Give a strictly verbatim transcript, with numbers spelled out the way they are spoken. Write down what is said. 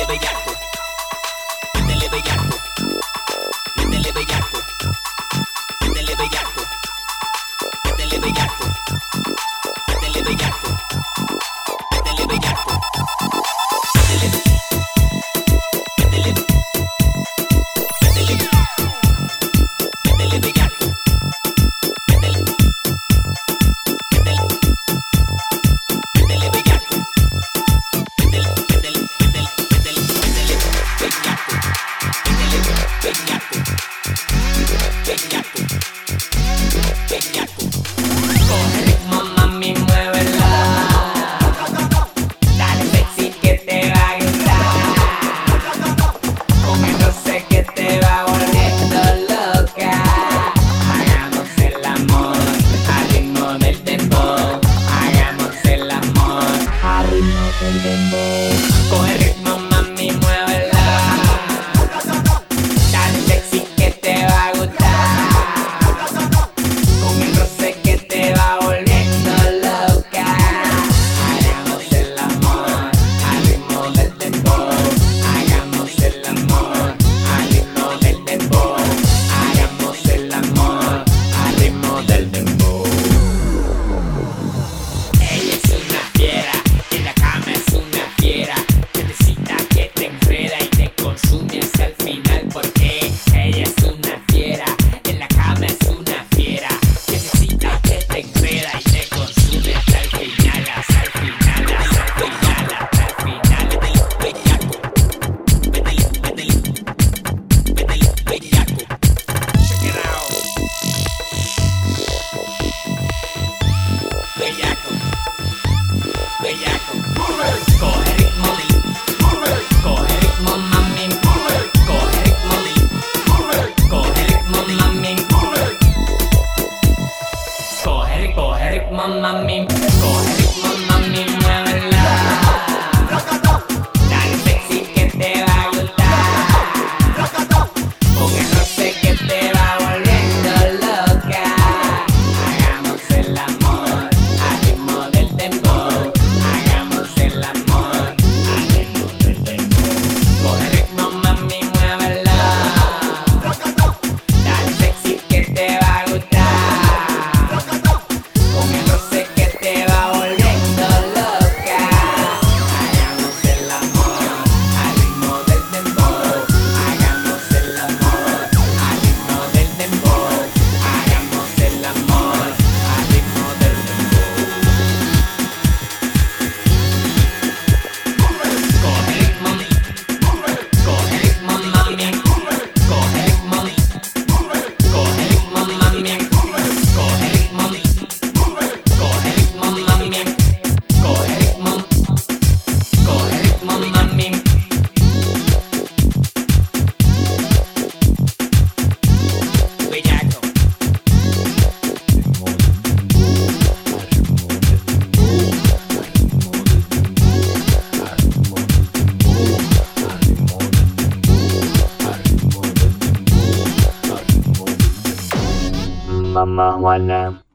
bellaco, métele bellaco, métele bellaco, métele bellaco, métele bellaco, métele bellaco, métele bellaco, métele, métele, métele, métele bellaco, métele, métele, métele bellaco, métele, métele, métele, métele, métele bellaco, métele bellaco, bellaco, bellaco. Coge ritmo, mami, muévela. Dale sexy que te va a gustar. Con el roce que te va volviendo loca. Hagamos el amor al ritmo del dembow. Hagamos el amor al ritmo del dembow. Coge ritmo, mami, muévela. Dale sexy que te va a gustar. Con el roce que te va volviendo loca. Hagamos el amor al ritmo del dembow. Hagamos el amor al ritmo del dembow. Hagamos el amor al ritmo del dembow. Ella es una fiera, en la cama es una fiera. Necesita que te enreda y te consume hasta el final. Porque ella es una fiera, en la cama es una fiera. Necesita que te enreda y te consume hasta el final, hasta el final, hasta el final, hasta el final. Métele bellaco, métele, métele, métele bellaco. Check it out. Bellaco, bellaco. Coge ritmo, coge ritmo, mami. Coge ritmo, coge ritmo, mami. Coge, coge ritmo, mami. Coge ritmo, mami, muévela. Dale sexy que te va a gustar. Con el roce que te va volviendo loca. Hagamos el amor al ritmo del dembow. Hagamos el amor al ritmo del dembow. Coge ritmo, mami, muévela. Dale sexy que te va a gustar. Con el roce que te va volviendo loca. Hagamos el amor al ritmo del dembow. Hagamos el amor al ritmo del dembow. Hagamos el amor al ritmo del dembow. Coge ritmo, coge ritmo, mami. Coge ritmo, coge ritmo, mami. Coge ritmo, coge ritmo, mami. Coge ritmo, coge ritmo, mami. Bellaco. Mama Juana.